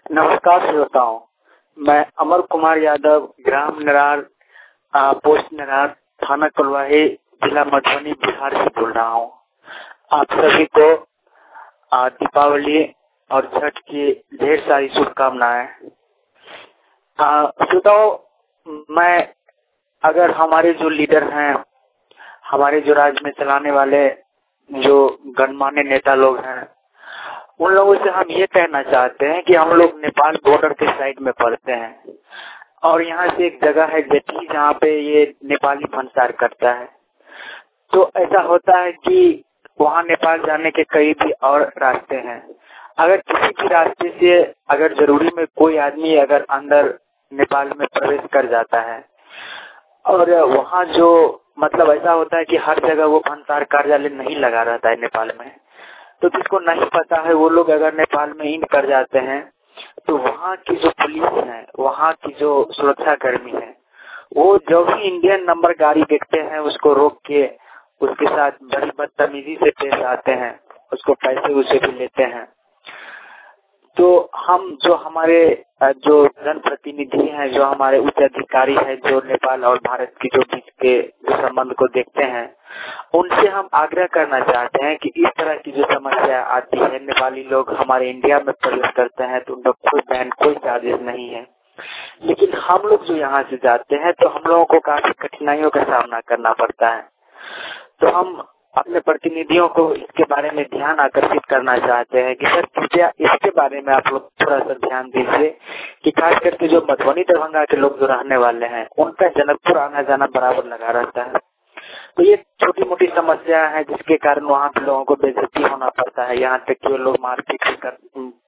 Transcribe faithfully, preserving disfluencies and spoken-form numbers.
नमस्कार श्रोताओं, मैं अमर कुमार यादव, ग्राम नरार, पोस्ट नरार, थाना कलवाही, जिला मधुबनी, बिहार से बोल रहा हूँ। आप सभी को दीपावली और छठ की ढेर सारी शुभकामनाएं। श्रोताओं, मैं अगर हमारे जो लीडर हैं, हमारे जो राज्य में चलाने वाले जो गणमान्य नेता लोग हैं, उन लोगों से हम ये कहना चाहते हैं कि हम लोग नेपाल बॉर्डर के साइड में पड़ते हैं और यहाँ से एक जगह है जेठी, जहाँ पे ये नेपाली भंसार करता है। तो ऐसा होता है कि वहाँ नेपाल जाने के कई भी और रास्ते हैं। अगर किसी भी रास्ते से अगर जरूरी में कोई आदमी अगर अंदर नेपाल में प्रवेश कर जाता है और वहाँ जो मतलब ऐसा होता है कि हर जगह वो भंसार कार्यालय नहीं लगा रहता है नेपाल में, तो जिसको नहीं पता है वो लोग अगर नेपाल में इन कर जाते हैं तो वहाँ की जो पुलिस है, वहाँ की जो सुरक्षा कर्मी है, वो जो भी इंडियन नंबर गाड़ी देखते हैं उसको रोक के उसके साथ बड़ी बदतमीजी से पेश आते हैं, उसको पैसे उसे भी लेते हैं। तो हम जो हमारे जो जनप्रतिनिधि हैं, जो हमारे उच्च अधिकारी हैं, जो नेपाल और भारत की जो बीच के जो संबंध को देखते हैं, उनसे हम आग्रह करना चाहते हैं कि इस तरह की जो समस्या आती है, नेपाली लोग हमारे इंडिया में प्रवेश करते हैं तो उनका कोई बैन कोई चार्जेस नहीं है, लेकिन हम लोग जो यहाँ से जाते हैं तो हम लोगों को काफी कठिनाइयों का सामना करना पड़ता है। तो हम अपने प्रतिनिधियों को इसके बारे में ध्यान आकर्षित करना चाहते हैं कि सर कृपया इसके बारे में आप लोग थोड़ा सा ध्यान दीजिए कि खास करके जो मधुबनी दरभंगा के लोग जो रहने वाले हैं उनका जनकपुर आना जाना बराबर लगा रहता है। तो ये छोटी मोटी समस्या है जिसके कारण वहाँ पे लोगों को बेइज्जती होना पड़ता है, यहाँ तक कि वो लोग मारपीट कर